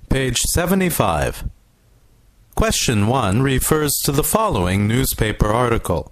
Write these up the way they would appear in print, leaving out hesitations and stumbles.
Page 75. Question 1 refers to the following newspaper article.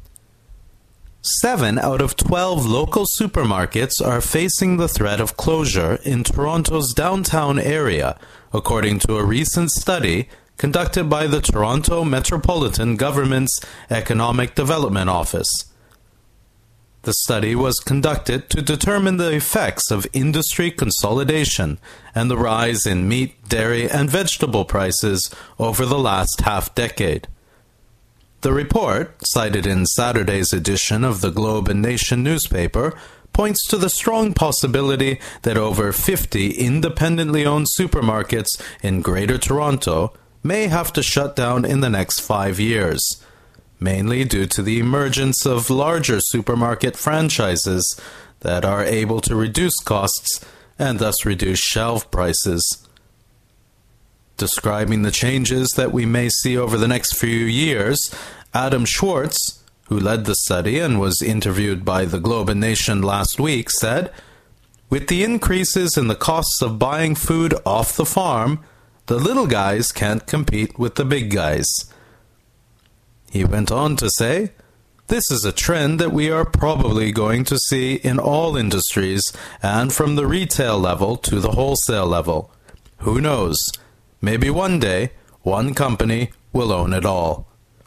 7 out of 12 local supermarkets are facing the threat of closure in Toronto's downtown area, according to a recent study conducted by the Toronto Metropolitan Government's Economic Development Office. The study was conducted to determine the effects of industry consolidation and the rise in meat, dairy, and vegetable prices over the last half-decade. The report, cited in Saturday's edition of the Globe and Nation newspaper, points to the strong possibility that over 50 independently owned supermarkets in Greater Toronto may have to shut down in the next 5 years, mainly due to the emergence of larger supermarket franchises that are able to reduce costs and thus reduce shelf prices. Describing the changes that we may see over the next few years, Adam Schwartz, who led the study and was interviewed by the Globe and Nation last week, said, "With the increases in the costs of buying food off the farm, the little guys can't compete with the big guys." He went on to say, "This is a trend that we are probably going to see in all industries and from the retail level to the wholesale level. Who knows? Maybe one day, one company will own it all."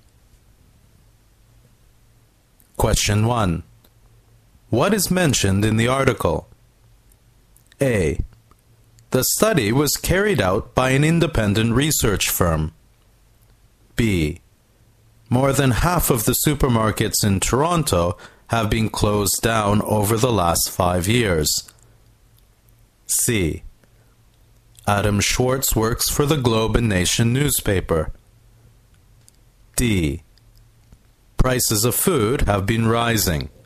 Question 1. What is mentioned in the article? A. The study was carried out by an independent research firm. B. More than half of the supermarkets in Toronto have been closed down over the last 5 years. C. Adam Schwartz works for the Globe and Nation newspaper. D. Prices of food have been rising.